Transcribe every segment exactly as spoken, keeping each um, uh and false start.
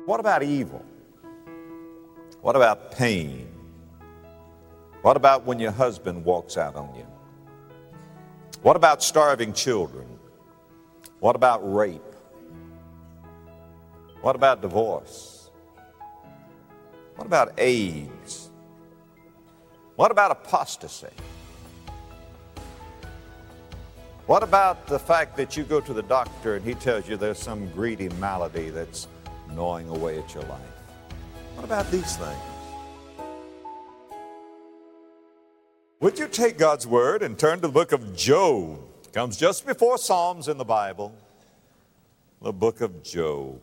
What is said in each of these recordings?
What about evil? What about pain? What about when your husband walks out on you? What about starving children? What about rape? What about divorce? What about AIDS? What about apostasy? What about the fact that you go to the doctor and he tells you there's some greedy malady that's gnawing away at your life? What about these things? Would you take God's word and turn to the book of Job? It comes just before Psalms in the Bible. The book of Job.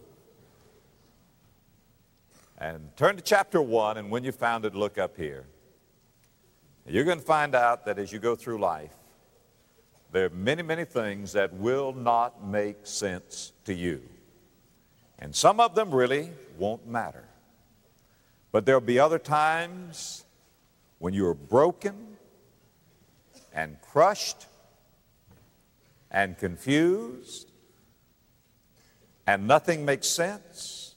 And turn to chapter one, and when you found it, look up here. You're going to find out that as you go through life, there are many, many things that will not make sense to you. And some of them really won't matter. But there'll be other times when you're broken and crushed and confused and nothing makes sense.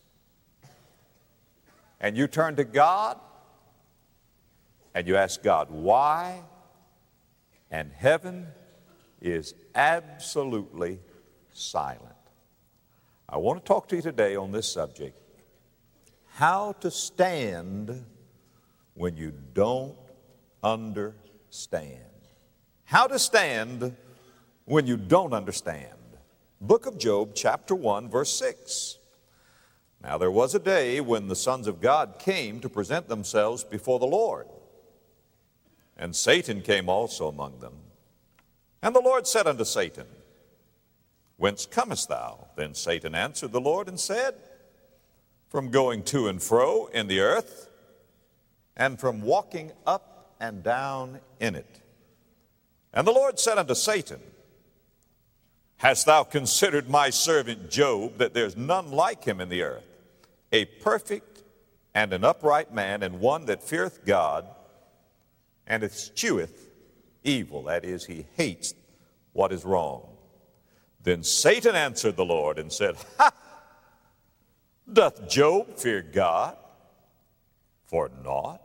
And you turn to God and you ask God, why? And heaven is absolutely silent. I want to talk to you today on this subject, how to stand when you don't understand. How to stand when you don't understand. Book of Job, chapter one, verse six. Now there was a day when the sons of God came to present themselves before the Lord, and Satan came also among them. And the Lord said unto Satan, Whence comest thou? Then Satan answered the Lord and said, From going to and fro in the earth, and from walking up and down in it. And the Lord said unto Satan, Hast thou considered my servant Job, that there's none like him in the earth, a perfect and an upright man, and one that feareth God, and escheweth evil? That is, he hates what is wrong. Then Satan answered the Lord and said, Ha! Doth Job fear God for naught?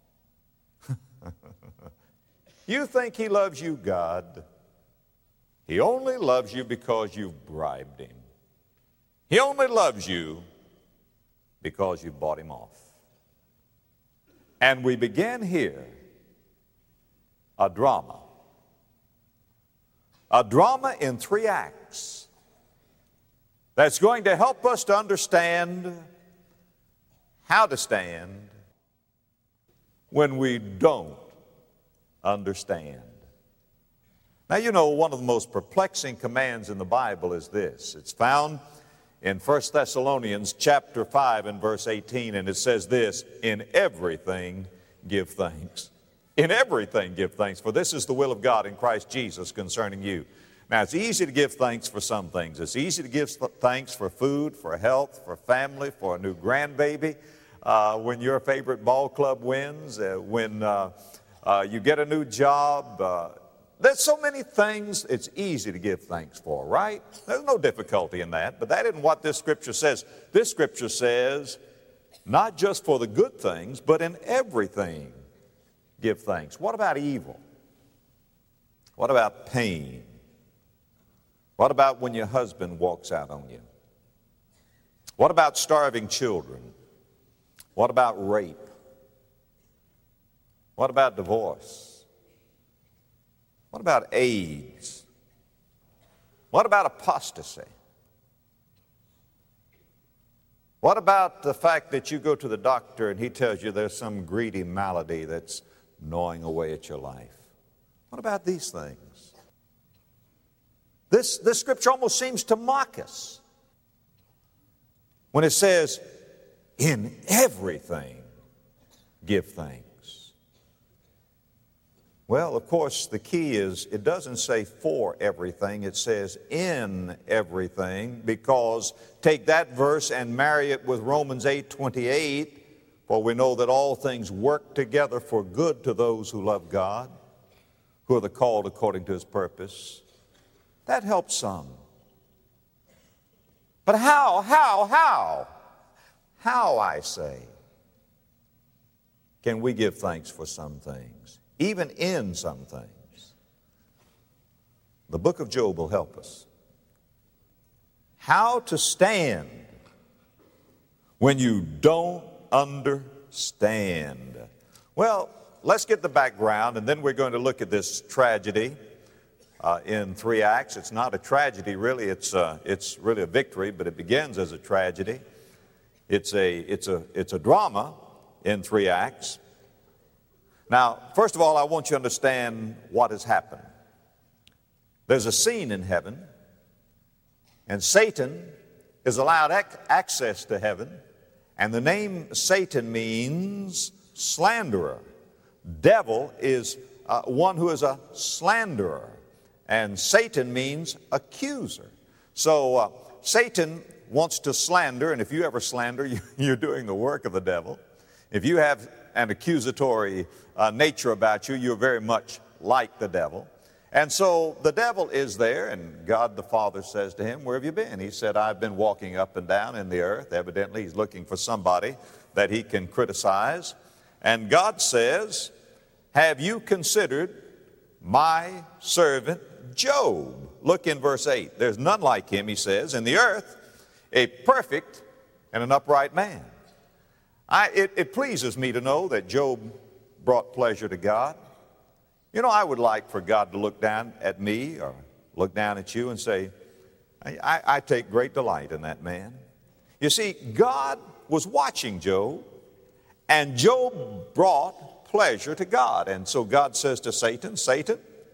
You think he loves you, God? He only loves you because you've bribed him. He only loves you because you bought him off. And we begin here a drama. A drama in three acts that's going to help us to understand how to stand when we don't understand. Now, you know, one of the most perplexing commands in the Bible is this. It's found in First Thessalonians chapter five and verse eighteen, and it says this, In everything give thanks. In everything give thanks, for this is the will of God in Christ Jesus concerning you. Now, it's easy to give thanks for some things. It's easy to give thanks for food, for health, for family, for a new grandbaby, uh, when your favorite ball club wins, uh, when uh, uh, you get a new job. Uh, there's so many things it's easy to give thanks for, right? There's no difficulty in that, but that isn't what this scripture says. This scripture says, not just for the good things, but in everything give thanks. What about evil? What about pain? What about when your husband walks out on you? What about starving children? What about rape? What about divorce? What about AIDS? What about apostasy? What about the fact that you go to the doctor and he tells you there's some greedy malady that's gnawing away at your life? What about these things? This, this scripture almost seems to mock us when it says, in everything give thanks. Well, of course, the key is it doesn't say for everything. It says in everything, because take that verse and marry it with Romans eight twenty-eight, for we know that all things work together for good to those who love God, who are the called according to his purpose. That helps some. But how, how, how? How, I say, can we give thanks for some things, even in some things? The book of Job will help us. How to stand when you don't understand. Well, let's get the background, and then we're going to look at this tragedy uh, in three acts. It's not a tragedy, really. It's uh, it's really a victory, but it begins as a tragedy. It's a it's a it's a drama in three acts. Now, first of all, I want you to understand what has happened. There's a scene in heaven, and Satan is allowed ac- access to heaven, and the name Satan means slanderer. Devil is uh, one who is a slanderer, and Satan means accuser. So uh, Satan wants to slander, and if you ever slander, you, you're doing the work of the devil. If you have an accusatory uh, nature about you, you're very much like the devil. And so the devil is there, and God the Father says to him, "Where have you been?" He said, "I've been walking up and down in the earth." Evidently, he's looking for somebody that he can criticize. And God says, "Have you considered my servant Job?" Look in verse eight. "There's none like him," he says, "in the earth, a perfect and an upright man." I, it, it pleases me to know that Job brought pleasure to God. You know, I would like for God to look down at me or look down at you and say, I, I take great delight in that man. You see, God was watching Job, and Job brought pleasure to God. And so God says to Satan, "Satan,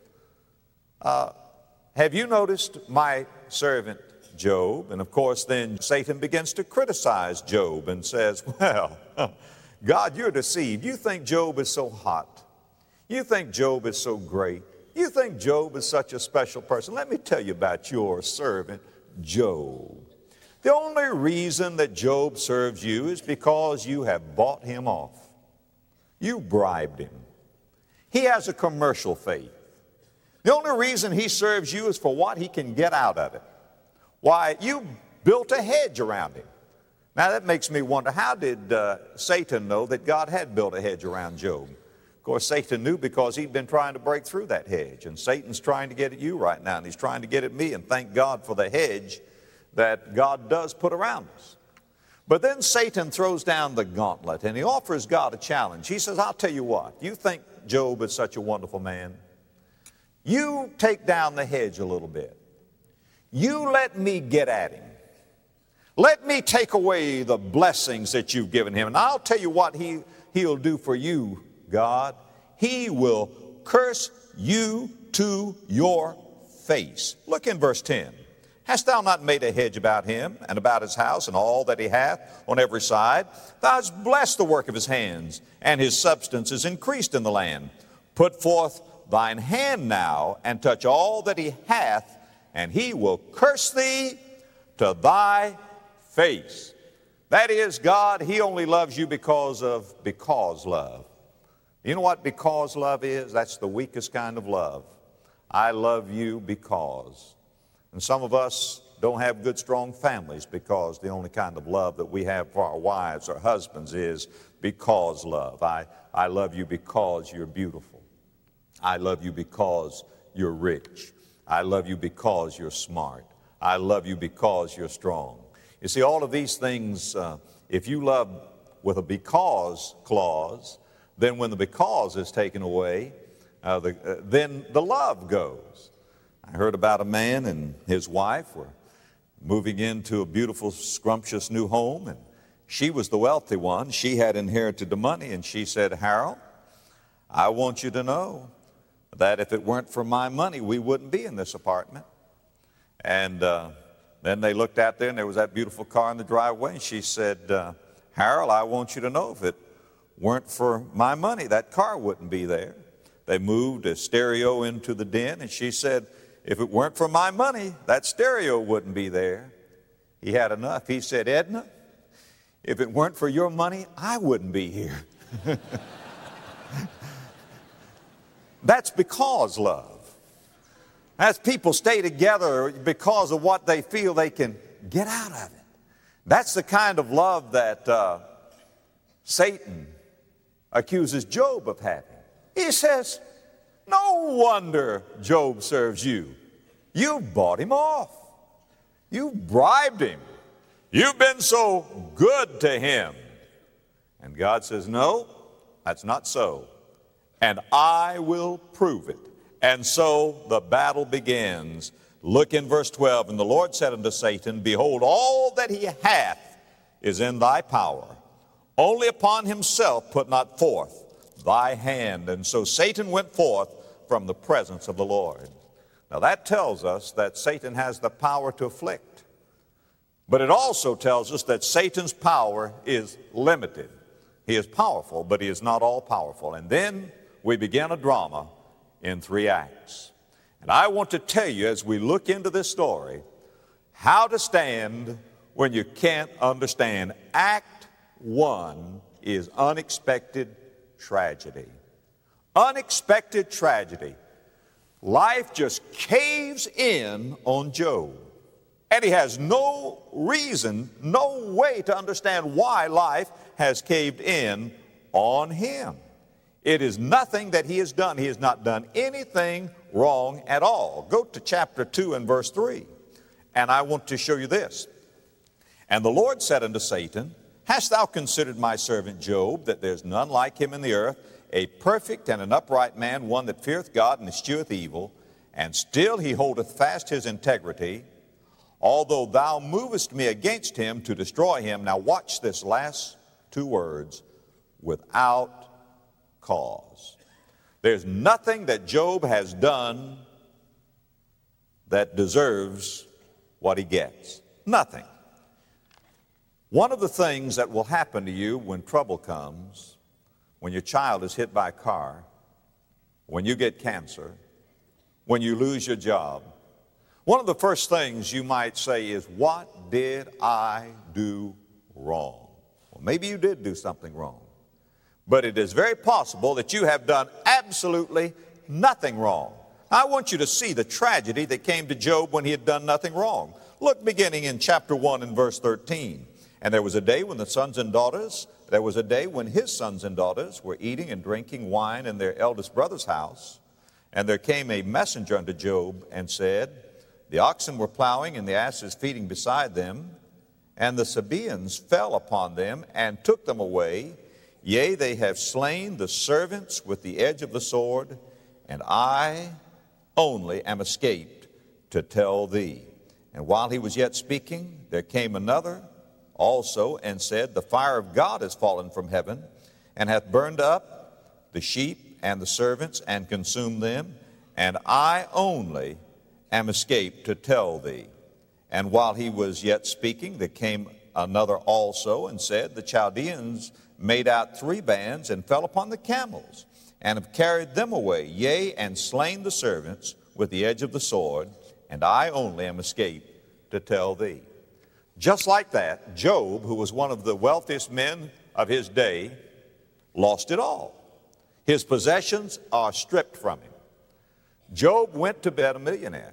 uh, have you noticed my servant Job?" And of course, then Satan begins to criticize Job and says, "Well, God, you're deceived. You think Job is so hot. You think Job is so great. You think Job is such a special person. Let me tell you about your servant Job. The only reason that Job serves you is because you have bought him off. You bribed him. He has a commercial faith. The only reason he serves you is for what he can get out of it. Why, you built a hedge around him." Now that makes me wonder, how did uh, Satan know that God had built a hedge around Job? Of course, Satan knew because he'd been trying to break through that hedge. And Satan's trying to get at you right now, and he's trying to get at me. And thank God for the hedge that God does put around us. But then Satan throws down the gauntlet, and he offers God a challenge. He says, "I'll tell you what, you think Job is such a wonderful man? You take down the hedge a little bit. You let me get at him. Let me take away the blessings that you've given him. And I'll tell you what he, he'll do for you, God. He will curse you to your face." Look in verse ten. "Hast thou not made a hedge about him and about his house and all that he hath on every side? Thou hast blessed the work of his hands, and his substance is increased in the land. Put forth thine hand now and touch all that he hath, and he will curse thee to thy face." That is, God, he only loves you because of because love. You know what because love is? That's the weakest kind of love. I love you because. And some of us don't have good, strong families because the only kind of love that we have for our wives or husbands is because love. I, I love you because you're beautiful. I love you because you're rich. I love you because you're smart. I love you because you're strong. You see, all of these things, uh, if you love with a because clause, then when the because is taken away, uh, the, uh, then the love goes. I heard about a man and his wife were moving into a beautiful, scrumptious new home, and she was the wealthy one. She had inherited the money, and she said, "Harold, I want you to know that if it weren't for my money, we wouldn't be in this apartment." And uh, then they looked out there, and there was that beautiful car in the driveway, and she said, uh, "Harold, I want you to know if it weren't for my money, that car wouldn't be there." They moved a stereo into the den, and she said, "If it weren't for my money, that stereo wouldn't be there." He had enough. He said, "Edna, if it weren't for your money, I wouldn't be here." That's because love. As people stay together because of what they feel they can get out of it. That's the kind of love that uh, Satan accuses Job of having. He says, no wonder Job serves you. You've bought him off. You've bribed him. You've been so good to him. And God says, no, that's not so. And I will prove it. And so the battle begins. Look in verse twelve. And the Lord said unto Satan, behold, all that he hath is in thy power. Only upon himself put not forth thy hand. And so Satan went forth from the presence of the Lord. Now that tells us that Satan has the power to afflict. But it also tells us that Satan's power is limited. He is powerful, but he is not all powerful. And then we begin a drama in three acts. And I want to tell you as we look into this story, how to stand when you can't understand. Act one is unexpected tragedy. Unexpected tragedy. Life just caves in on Job. And he has no reason, no way to understand why life has caved in on him. It is nothing that he has done. He has not done anything wrong at all. Go to chapter two and verse three. And I want to show you this. And the Lord said unto Satan, hast thou considered my servant Job, that there's none like him in the earth, a perfect and an upright man, one that feareth God and escheweth evil, and still he holdeth fast his integrity, although thou movest me against him to destroy him. Now watch this last two words, without cause. There's nothing that Job has done that deserves what he gets. Nothing. One of the things that will happen to you when trouble comes, when your child is hit by a car, when you get cancer, when you lose your job, one of the first things you might say is, what did I do wrong? Well, maybe you did do something wrong. But it is very possible that you have done absolutely nothing wrong. I want you to see the tragedy that came to Job when he had done nothing wrong. Look beginning in chapter one and verse thirteen. And there was a day when the sons and daughters, there was a day when his sons and daughters were eating and drinking wine in their eldest brother's house. And there came a messenger unto Job and said, the oxen were plowing and the asses feeding beside them, and the Sabaeans fell upon them and took them away. Yea, they have slain the servants with the edge of the sword, and I only am escaped to tell thee. And while he was yet speaking, there came another also and said, the fire of God is fallen from heaven, and hath burned up the sheep and the servants, and consumed them, and I only am escaped to tell thee. And while he was yet speaking, there came another also and said, the Chaldeans made out three bands and fell upon the camels, and have carried them away, yea, and slain the servants with the edge of the sword, and I only am escaped to tell thee. Just like that, Job, who was one of the wealthiest men of his day, lost it all. His possessions are stripped from him. Job went to bed a millionaire,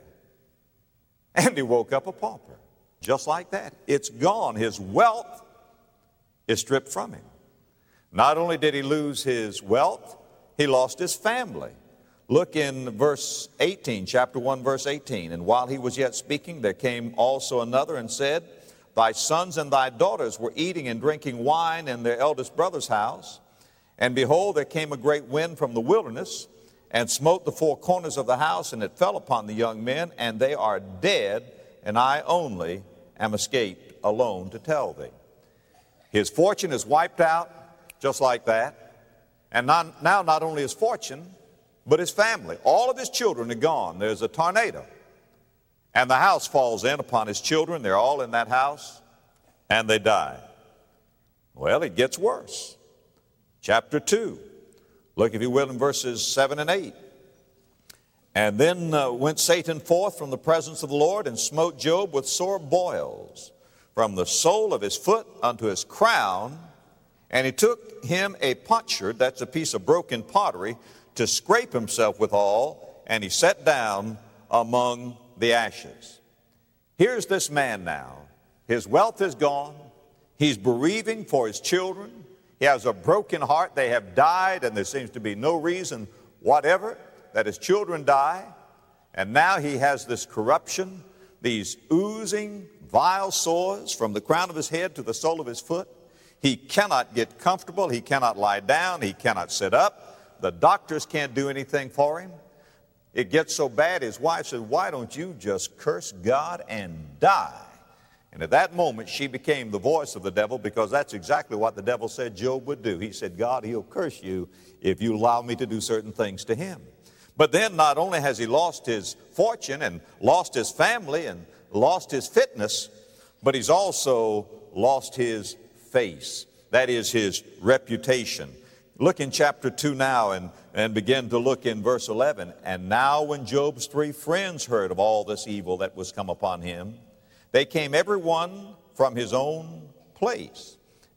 and he woke up a pauper. Just like that. It's gone. His wealth is stripped from him. Not only did he lose his wealth, he lost his family. Look in verse eighteen, chapter one, verse eighteen. And while he was yet speaking, there came also another and said, thy sons and thy daughters were eating and drinking wine in their eldest brother's house. And behold, there came a great wind from the wilderness, and smote the four corners of the house, and it fell upon the young men, and they are dead, and I only am escaped alone to tell thee. His fortune is wiped out, just like that. And not, now not only his fortune, but his family. All of his children are gone. There's a tornado, and the house falls in upon his children. They're all in that house, and they die. Well, it gets worse. Chapter two. Look, if you will, in verses seven and eight. And then uh, went Satan forth from the presence of the Lord, and smote Job with sore boils, from the sole of his foot unto his crown. And he took him a potsherd, that's a piece of broken pottery, to scrape himself withal, and he sat down among the ashes. Here's this man now His wealth is gone. He's bereaving for his children. He has a broken heart. They have died, and there seems to be no reason whatever that his children die. And now he has this corruption, these oozing, vile sores from the crown of his head to the sole of his foot. He cannot get comfortable. He cannot lie down. He cannot sit up. The doctors can't do anything for him. It gets so bad, his wife said, "Why don't you just curse God and die?" And at that moment, she became the voice of the devil, because that's exactly what the devil said Job would do. He said, "God, he'll curse you if you allow me to do certain things to him." But then not only has he lost his fortune and lost his family and lost his fitness, but he's also lost his face. That is his reputation. Look in chapter two now and, and begin to look in verse eleven. "And now when Job's three friends heard of all this evil that was come upon him, they came every one from his own place.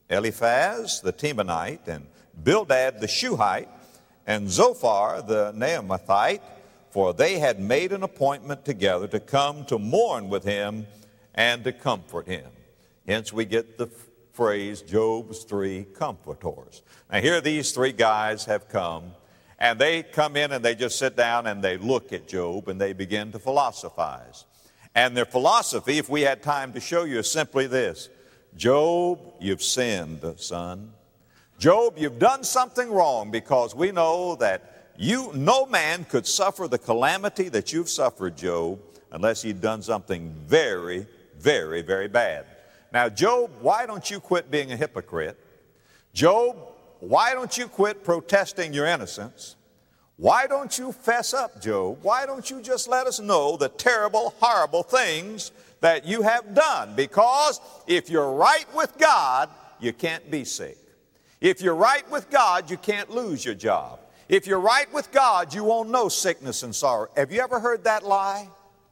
Eliphaz the Temanite, and Bildad the Shuhite, and Zophar the Naamathite, for they had made an appointment together to come to mourn with him and to comfort him." Hence we get the phrase, Job's three comforters. Now here these three guys have come, and they come in and they just sit down and they look at Job and they begin to philosophize. And their philosophy, if we had time to show you, is simply this: Job, you've sinned, son. Job, you've done something wrong, because we know that you, no man could suffer the calamity that you've suffered, Job, unless he'd done something very, very, very bad. Now, Job, why don't you quit being a hypocrite? Job, why don't you quit protesting your innocence? Why don't you fess up, Job? Why don't you just let us know the terrible, horrible things that you have done? Because if you're right with God, you can't be sick. If you're right with God, you can't lose your job. If you're right with God, you won't know sickness and sorrow. Have you ever heard that lie?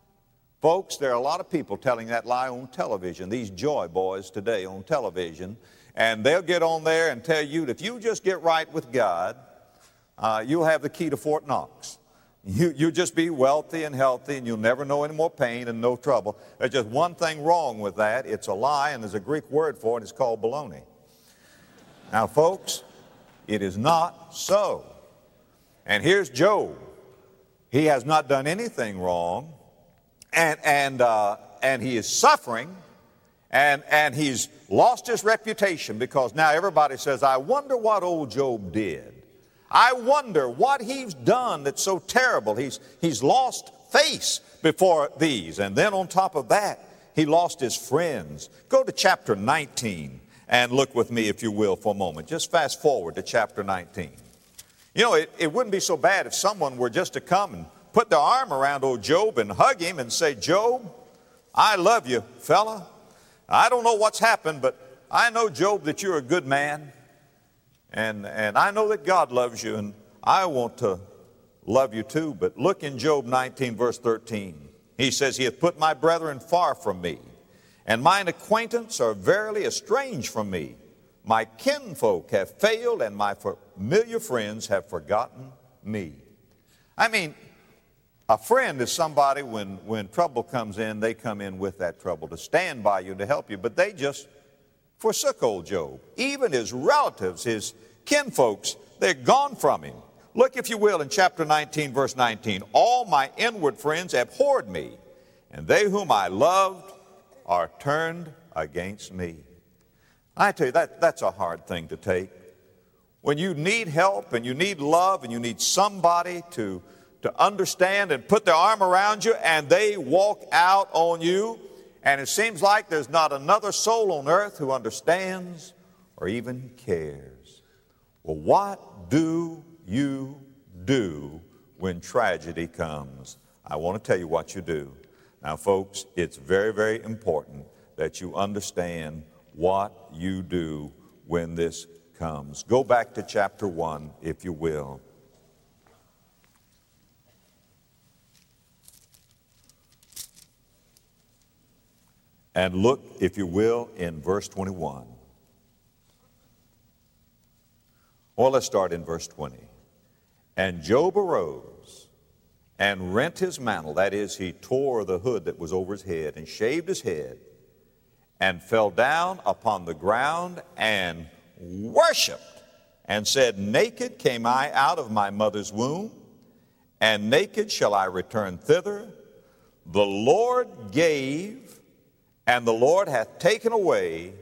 Folks, there are a lot of people telling that lie on television, these joy boys today on television, and they'll get on there and tell you that if you just get right with God, uh, you'll have the key to Fort Knox. You, you'll just be wealthy and healthy, and you'll never know any more pain and no trouble. There's just one thing wrong with that. It's a lie, and there's a Greek word for it. It's called baloney. Now, folks, it is not so. And here's Job. He has not done anything wrong. And, and, uh, and he is suffering, and, and he's lost his reputation, because now everybody says, "I wonder what old Job did. I wonder what he's done that's so terrible." He's, he's lost face before these. And then on top of that, he lost his friends. Go to chapter nineteen and look with me, if you will, for a moment. Just fast forward to chapter nineteen. You know, it, it wouldn't be so bad if someone were just to come and put their arm around old Job and hug him and say, "Job, I love you, fella. I don't know what's happened, but I know, Job, that you're a good man. And, and I know that God loves you, and I want to love you too." But look in Job nineteen, verse thirteen. He says, "He hath put my brethren far from me, and mine acquaintance are verily estranged from me. My kinfolk have failed, and my familiar friends have forgotten me." I mean, a friend is somebody, when, when trouble comes in, they come in with that trouble to stand by you, to help you. But they just forsook old Job. Even his relatives, his kinfolks, they're gone from him. Look, if you will, in chapter nineteen, verse nineteen. "All my inward friends abhorred me, and they whom I loved are turned against me." I tell you, that, that's a hard thing to take. When you need help and you need love and you need somebody to to understand and put their arm around you, and they walk out on you, and it seems like there's not another soul on earth who understands or even cares. Well, what do you do when tragedy comes? I want to tell you what you do. Now, folks, it's very, very important that you understand what you do when this comes. Go back to chapter one, if you will. And look, if you will, in verse twenty-one. Well, let's start in verse twenty. "And Job arose and rent his mantle," that is, he tore the hood that was over his head, "and shaved his head, and fell down upon the ground and worshiped and said, naked came I out of my mother's womb, and naked shall I return thither. The Lord gave, and the Lord hath taken away.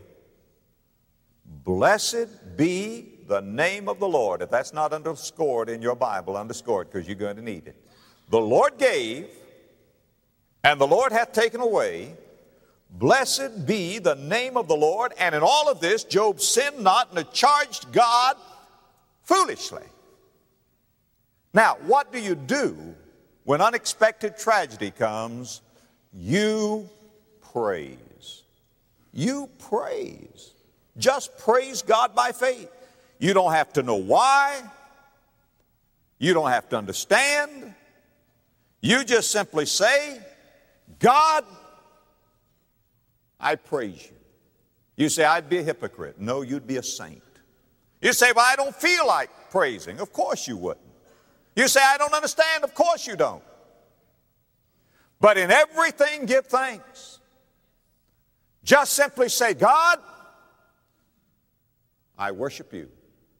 Blessed be the name of the Lord. If that's not underscored in your Bible, underscore it, because you're going to need it. The Lord gave, and the Lord hath taken away. Blessed be the name of the Lord. And in all of this, Job sinned not, and charged God foolishly. Now, what do you do when unexpected tragedy comes? You praise. You praise. Just praise God by faith. You don't have to know why. You don't have to understand. You just simply say, God, I praise you. You say, I'd be a hypocrite. No, you'd be a saint. You say, well, I don't feel like praising. Of course you wouldn't. You say, I don't understand. Of course you don't. But in everything, give thanks. Just simply say, God, I worship you.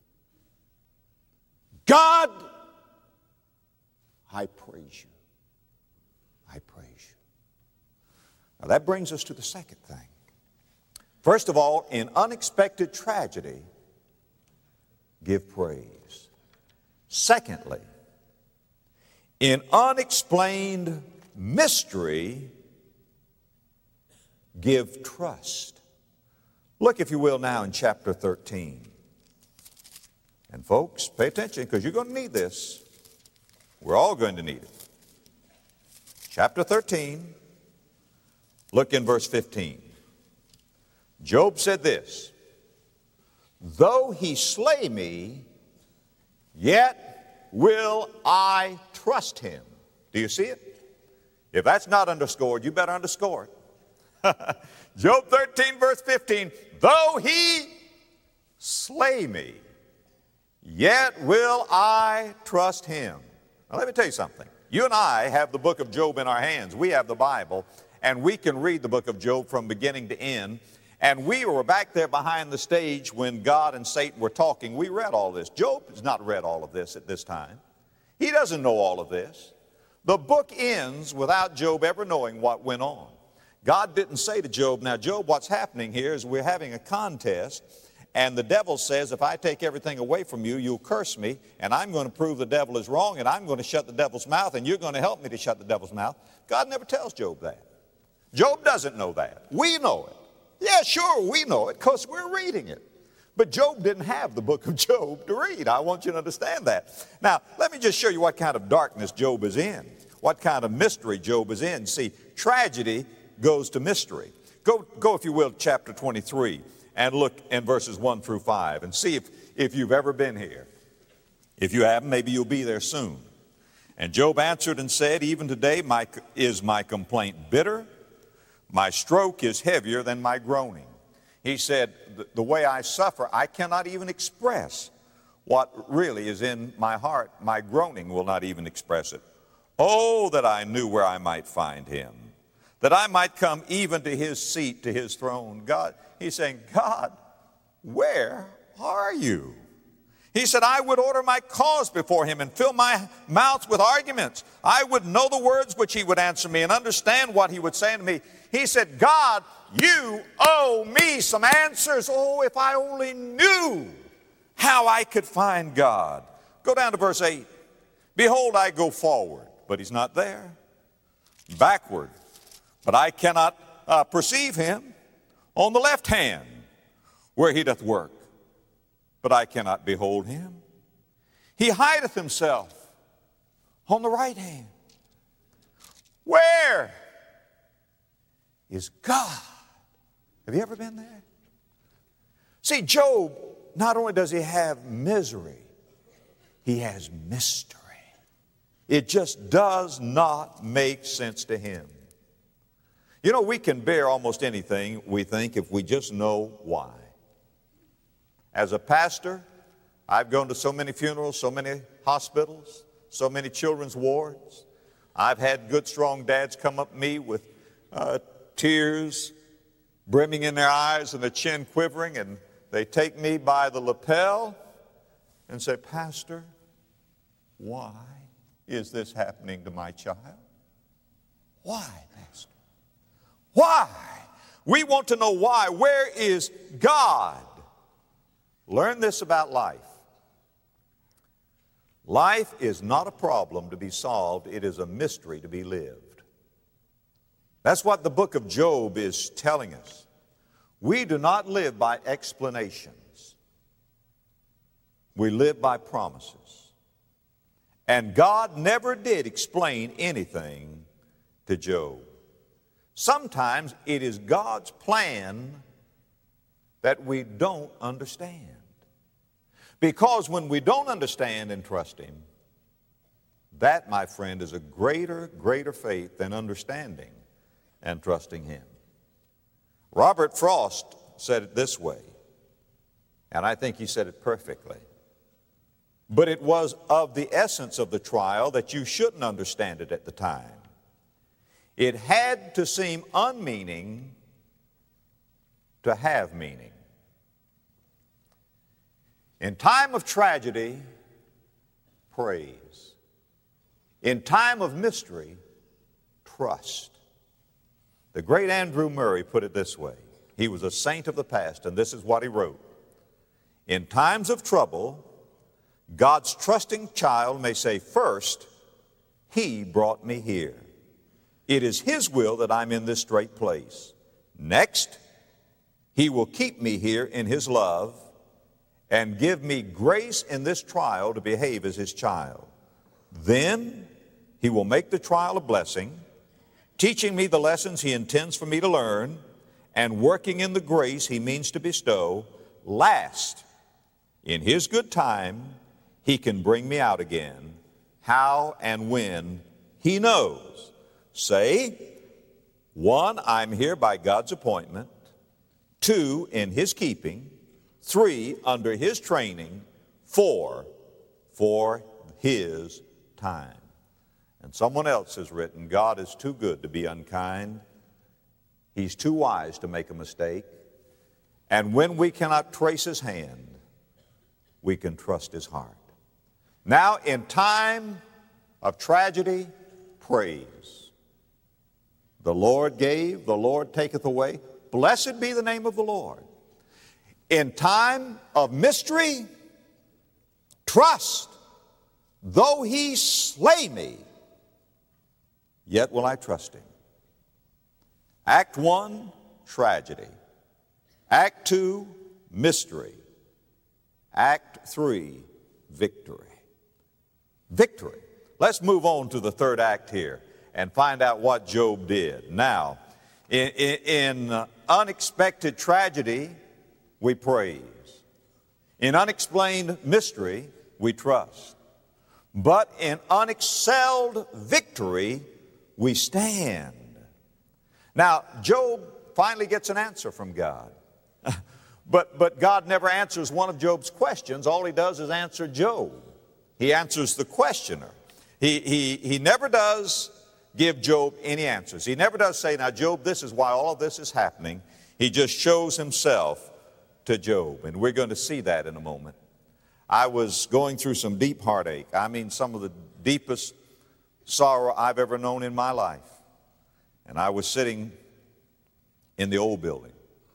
God, I praise you. I praise you. Now that brings us to the second thing. First of all, in unexpected tragedy, give praise. Secondly, in unexplained mystery, give trust. Look, if you will, now in chapter thirteen. And folks, pay attention, because you're going to need this. We're all going to need it. Chapter thirteen, look in verse fifteen. Job said this, though he slay me, yet will I trust him. Do you see it? If that's not underscored, you better underscore it. Job thirteen, verse fifteen, though he slay me, yet will I trust him. Now let me tell you something. You and I have the book of Job in our hands. We have the Bible, and we can read the book of Job from beginning to end. And we were back there behind the stage when God and Satan were talking. We read all this. Job has not read all of this at this time. He doesn't know all of this. The book ends without Job ever knowing what went on. God didn't say to Job, now Job, what's happening here is we're having a contest, and the devil says, if I take everything away from you, you'll curse me, and I'm going to prove the devil is wrong, and I'm going to shut the devil's mouth, and you're going to help me to shut the devil's mouth. God never tells Job that. Job doesn't know that. We know it. Yeah, sure, we know it because we're reading it. But Job didn't have the book of Job to read. I want you to understand that. Now, let me just show you what kind of darkness Job is in, what kind of mystery Job is in. See, tragedy goes to mystery. Go, go if you will, to chapter twenty-three and look in verses one through five and see if, if you've ever been here. If you haven't, maybe you'll be there soon. And Job answered and said, even today my, is my complaint bitter. My stroke is heavier than my groaning. He said, the, the way I suffer, I cannot even express what really is in my heart. My groaning will not even express it. Oh, that I knew where I might find him, that I might come even to his seat, to his throne. God, he's saying, God, where are you? He said, I would order my cause before him and fill my mouth with arguments. I would know the words which he would answer me and understand what he would say to me. He said, God, you owe me some answers. Oh, if I only knew how I could find God. Go down to verse eight. Behold, I go forward, but he's not there. Backward, but I cannot uh, perceive him. On the left hand, where he doth work, but I cannot behold him. He hideth himself on the right hand. Where is God? Have you ever been there? See, Job, not only does he have misery, he has mystery. It just does not make sense to him. You know, we can bear almost anything, we think, if we just know why. As a pastor, I've gone to so many funerals, so many hospitals, so many children's wards. I've had good, strong dads come up to me with uh, tears brimming in their eyes and their chin quivering, and they take me by the lapel and say, Pastor, why is this happening to my child? Why, Pastor? Why? We want to know why. Where is God? Learn this about life. Life is not a problem to be solved. It is a mystery to be lived. That's what the book of Job is telling us. We do not live by explanations. We live by promises. And God never did explain anything to Job. Sometimes it is God's plan that we don't understand. Because when we don't understand and trust Him, that, my friend, is a greater, greater faith than understanding and trusting Him. Robert Frost said it this way, and I think he said it perfectly. But it was of the essence of the trial that you shouldn't understand it at the time. It had to seem unmeaning to have meaning. In time of tragedy, praise. In time of mystery, trust. The great Andrew Murray put it this way. He was a saint of the past, and this is what he wrote. In times of trouble, God's trusting child may say, first, He brought me here. It is His will that I'm in this straight place. Next, He will keep me here in His love and give me grace in this trial to behave as His child. Then He will make the trial a blessing, teaching me the lessons He intends for me to learn and working in the grace He means to bestow. Last, in His good time, He can bring me out again. How and when, He knows. Say, one, I'm here by God's appointment. Two, in His keeping. Three, under His training. Four, for His time. And someone else has written, God is too good to be unkind. He's too wise to make a mistake. And when we cannot trace His hand, we can trust His heart. Now, in time of tragedy, praise. The Lord gave, the Lord taketh away. Blessed be the name of the Lord. In time of mystery, trust. Though He slay me, yet will I trust Him. Act one, tragedy. Act two, mystery. Act three, victory. Victory. Let's move on to the third act here and find out what Job did. Now, in, in, in uh, unexpected tragedy, we praise. In unexplained mystery, we trust. But in unexcelled victory, we stand. Now, Job finally gets an answer from God. but, but God never answers one of Job's questions. All He does is answer Job. He answers the questioner. He, he, he never does give Job any answers. He never does say, now, Job, this is why all of this is happening. He just shows Himself to Job, and we're going to see that in a moment. I was going through some deep heartache. I mean, some of the deepest sorrow I've ever known in my life. And I was sitting in the old building,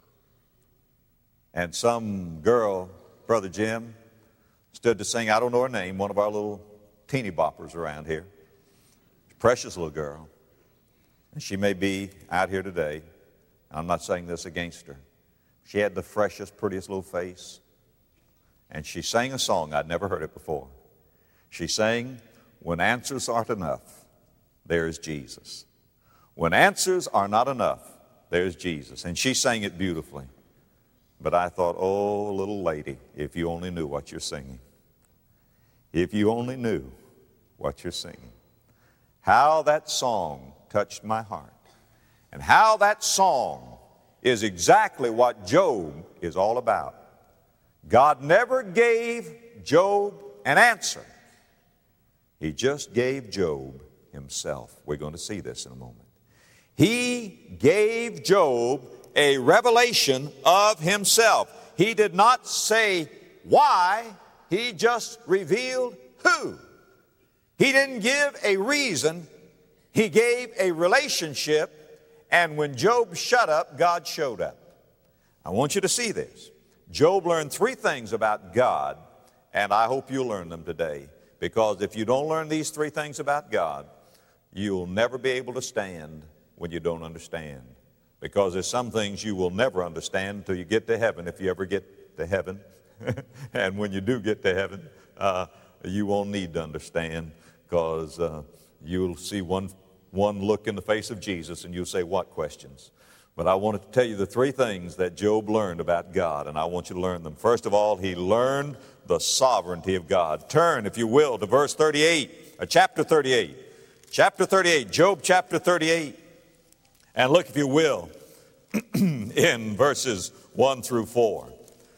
and some girl, Brother Jim, stood to sing, I don't know her name, one of our little teeny boppers around here. Precious little girl. And she may be out here today. I'm not saying this against her. She had the freshest, prettiest little face. And she sang a song. I'd never heard it before. She sang, when answers aren't enough, there's Jesus. When answers are not enough, there's Jesus. And she sang it beautifully. But I thought, oh, little lady, if you only knew what you're singing. If you only knew what you're singing. How that song touched my heart. And how that song is exactly what Job is all about. God never gave Job an answer. He just gave Job Himself. We're going to see this in a moment. He gave Job a revelation of himself. He did not say why, he just revealed who. He didn't give a reason, he gave a relationship, and when Job shut up, God showed up. I want you to see this. Job learned three things about God, and I hope you'll learn them today, because if you don't learn these three things about God, you'll never be able to stand when you don't understand. Because there's some things you will never understand until you get to heaven, if you ever get to heaven. And when you do get to heaven, uh, you won't need to understand, because uh, you'll see one, one look in the face of Jesus and you'll say, what questions? But I wanted to tell you the three things that Job learned about God, and I want you to learn them. First of all, he learned the sovereignty of God. Turn, if you will, to verse thirty-eight, or chapter thirty-eight. Chapter thirty-eight, Job chapter thirty-eight. And look, if you will, in verses one through four.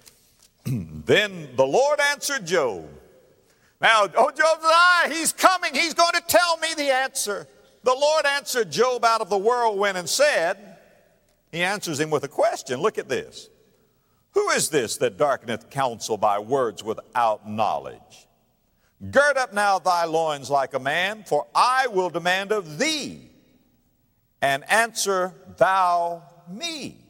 Then the Lord answered Job. Now, oh, Job said, ah, he's coming. He's going to tell me the answer. The Lord answered Job out of the whirlwind and said, he answers him with a question. Look at this. Who is this that darkeneth counsel by words without knowledge? Gird up now thy loins like a man, for I will demand of thee, and answer thou me.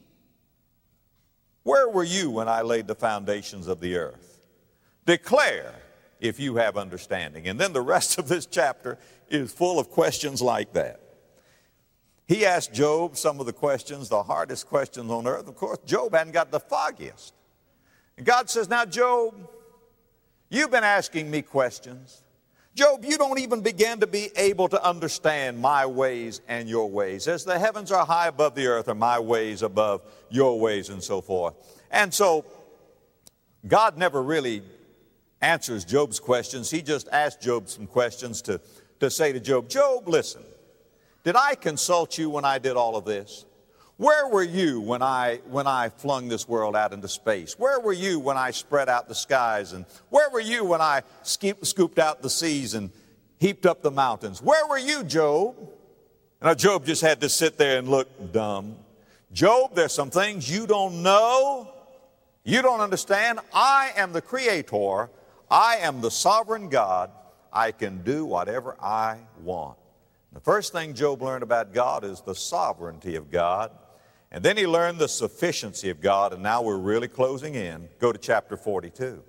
Where were you when I laid the foundations of the earth? Declare if you have understanding. And then the rest of this chapter is full of questions like that. He asked Job some of the questions, the hardest questions on earth. Of course, Job hadn't got the foggiest. And God says, now, Job, you've been asking me questions. Job, you don't even begin to be able to understand my ways and your ways. As the heavens are high above the earth, are my ways above your ways, and so forth. And so, God never really answers Job's questions. He just asked Job some questions to, to say to Job, Job, listen. Did I consult you when I did all of this? Where were you when I, when I flung this world out into space? Where were you when I spread out the skies? And where were you when I scoop, scooped out the seas and heaped up the mountains? Where were you, Job? Now, Job just had to sit there and look dumb. Job, there's some things you don't know, you don't understand. I am the Creator. I am the sovereign God. I can do whatever I want. The first thing Job learned about God is the sovereignty of God. And then he learned the sufficiency of God, and now we're really closing in. Go to chapter forty-two.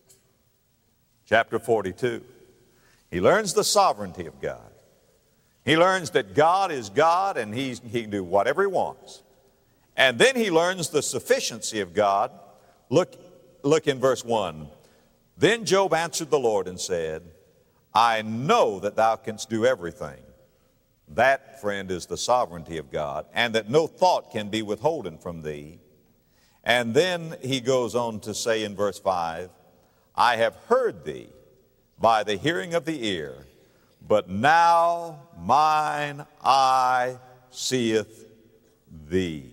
Chapter forty-two. He learns the sovereignty of God. He learns that God is God, and he's, he can do whatever he wants. And then he learns the sufficiency of God. Look, look in verse one. Then Job answered the Lord and said, I know that thou canst do everything. That, friend, is the sovereignty of God, and that no thought can be withholden from thee. And then he goes on to say in verse five, I have heard thee by the hearing of the ear, but now mine eye seeth thee.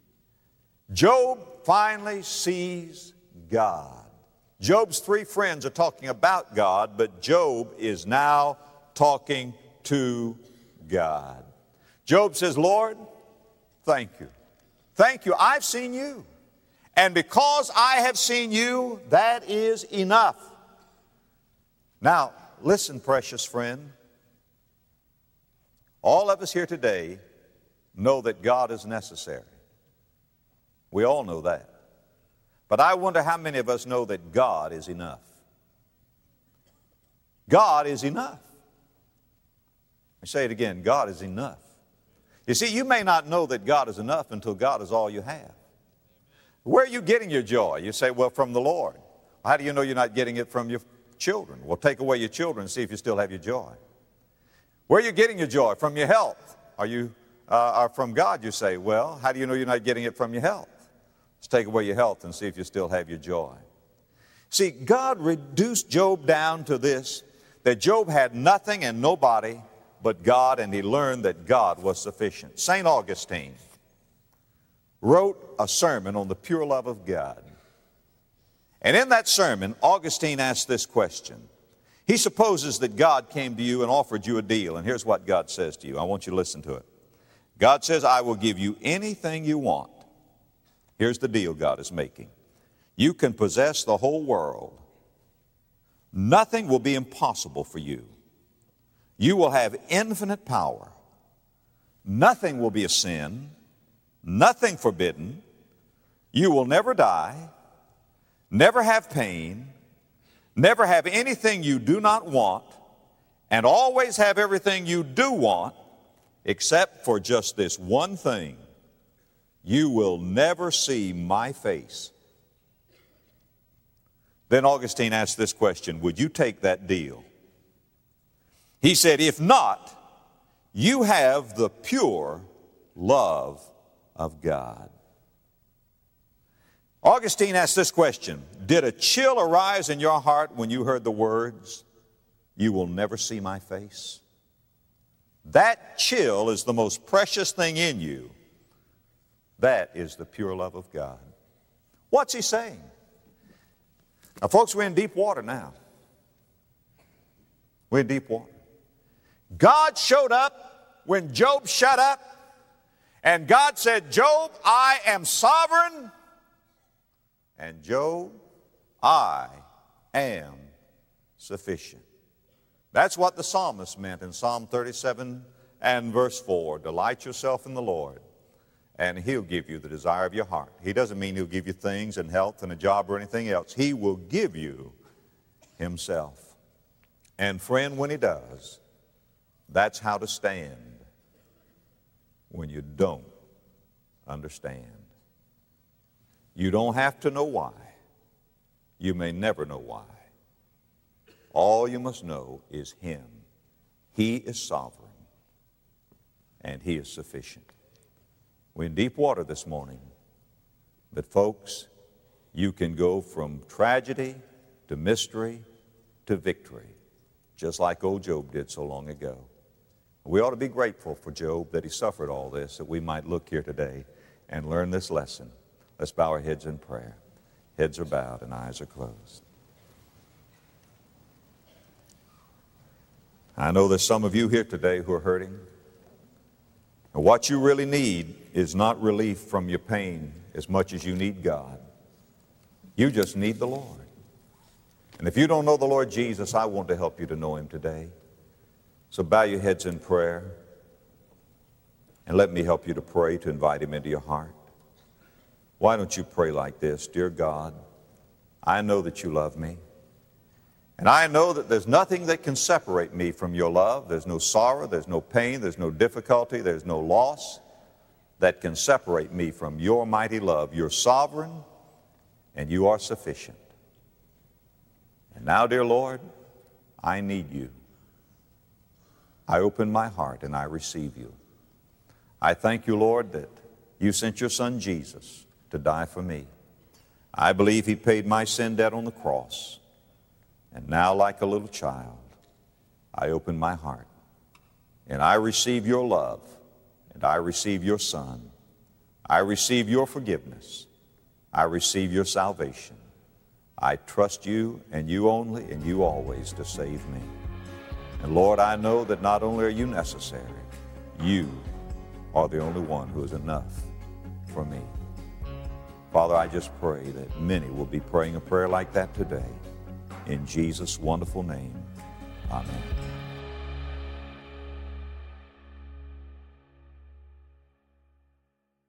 Job finally sees God. Job's three friends are talking about God, but Job is now talking to God. Job says, Lord, thank you. Thank you. I've seen you. And because I have seen you, that is enough. Now, listen, precious friend. All of us here today know that God is necessary. We all know that. But I wonder how many of us know that God is enough. God is enough. I say it again, God is enough. You see, you may not know that God is enough until God is all you have. Where are you getting your joy? You say, well, from the Lord. How do you know you're not getting it from your children? Well, take away your children and see if you still have your joy. Where are you getting your joy? From your health. Are you uh, are from God, you say. Well, how do you know you're not getting it from your health? Let's take away your health and see if you still have your joy. See, God reduced Job down to this, that Job had nothing and nobody but God, and he learned that God was sufficient. Saint Augustine wrote a sermon on the pure love of God. And in that sermon, Augustine asked this question. He supposes that God came to you and offered you a deal, and here's what God says to you. I want you to listen to it. God says, I will give you anything you want Here's the deal God is making. You can possess the whole world. Nothing will be impossible for you. You will have infinite power. Nothing will be a sin. Nothing forbidden. You will never die, never have pain, never have anything you do not want, and always have everything you do want, except for just this one thing. You will never see my face. Then Augustine asked this question, would you take that deal? He said, if not, you have the pure love of God. Augustine asked this question, did a chill arise in your heart when you heard the words, you will never see my face? That chill is the most precious thing in you. That is the pure love of God. What's he saying? Now, folks, we're in deep water now. We're in deep water. God showed up when Job shut up, and God said, Job, I am sovereign. And Job, I am sufficient. That's what the psalmist meant in Psalm thirty-seven and verse four. Delight yourself in the Lord, and he'll give you the desire of your heart. He doesn't mean he'll give you things and health and a job or anything else. He will give you himself. And friend, when he does, that's how to stand when you don't understand. You don't have to know why. You may never know why. All you must know is him. He is sovereign, and he is sufficient. We're in deep water this morning, but folks, you can go from tragedy to mystery to victory, just like old Job did so long ago. We ought to be grateful for Job that he suffered all this, that we might look here today and learn this lesson. Let's bow our heads in prayer. Heads are bowed and eyes are closed. I know there's some of you here today who are hurting. And what you really need is not relief from your pain as much as you need God. You just need the Lord. And if you don't know the Lord Jesus, I want to help you to know him today. So bow your heads in prayer and let me help you to pray to invite him into your heart. Why don't you pray like this? Dear God, I know that you love me. And I know that there's nothing that can separate me from your love. There's no sorrow, there's no pain, there's no difficulty, there's no loss that can separate me from your mighty love. You're sovereign and you are sufficient. And now, dear Lord, I need you. I open my heart and I receive you. I thank you, Lord, that you sent your son Jesus to die for me. I believe he paid my sin debt on the cross. And now, like a little child, I open my heart and I receive your love and I receive your son. I receive your forgiveness. I receive your salvation. I trust you and you only and you always to save me. And Lord, I know that not only are you necessary, you are the only one who is enough for me. Father, I just pray that many will be praying a prayer like that today. In Jesus' wonderful name, amen.